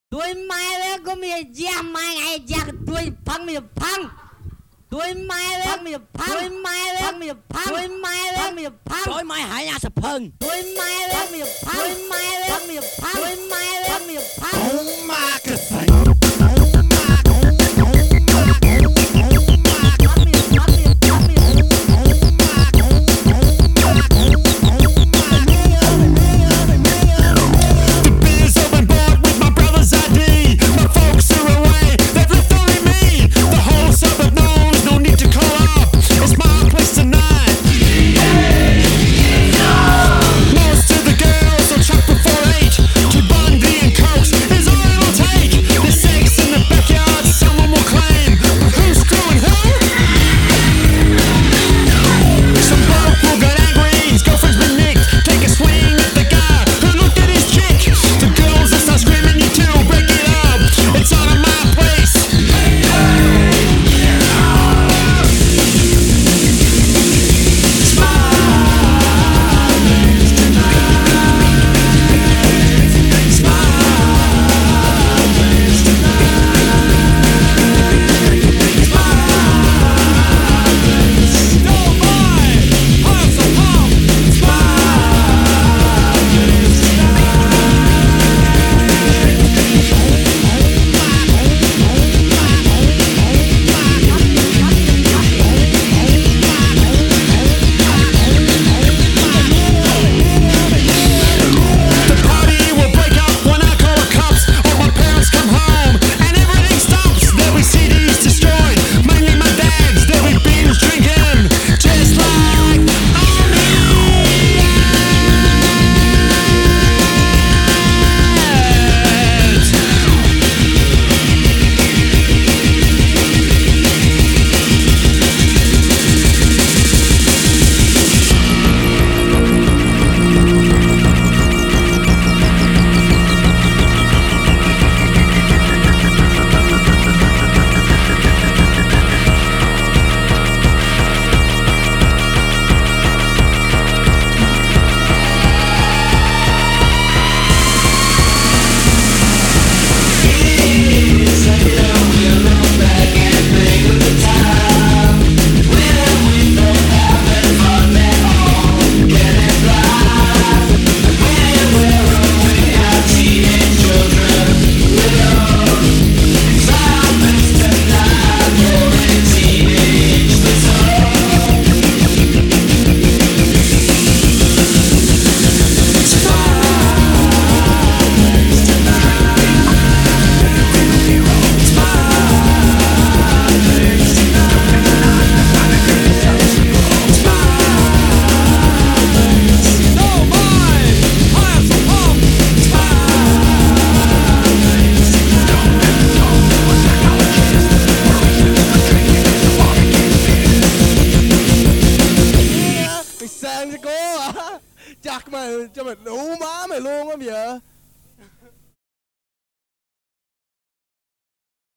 Tôi mai với có mi già mai ngày già tôi phăng mi phăng. Tôi mai với mi phăng. Tôi mai với mi phăng. Tôi mai với mi phăng. Tối mai hãy nhà sập hơn. Tôi mai với mi phăng. Tôi mai với mi phăng. Tôi mai với mi phăng. Oh my God. Sang cho cô hả? Chắc mày cho mày đủ má mày luôn á bây giờ.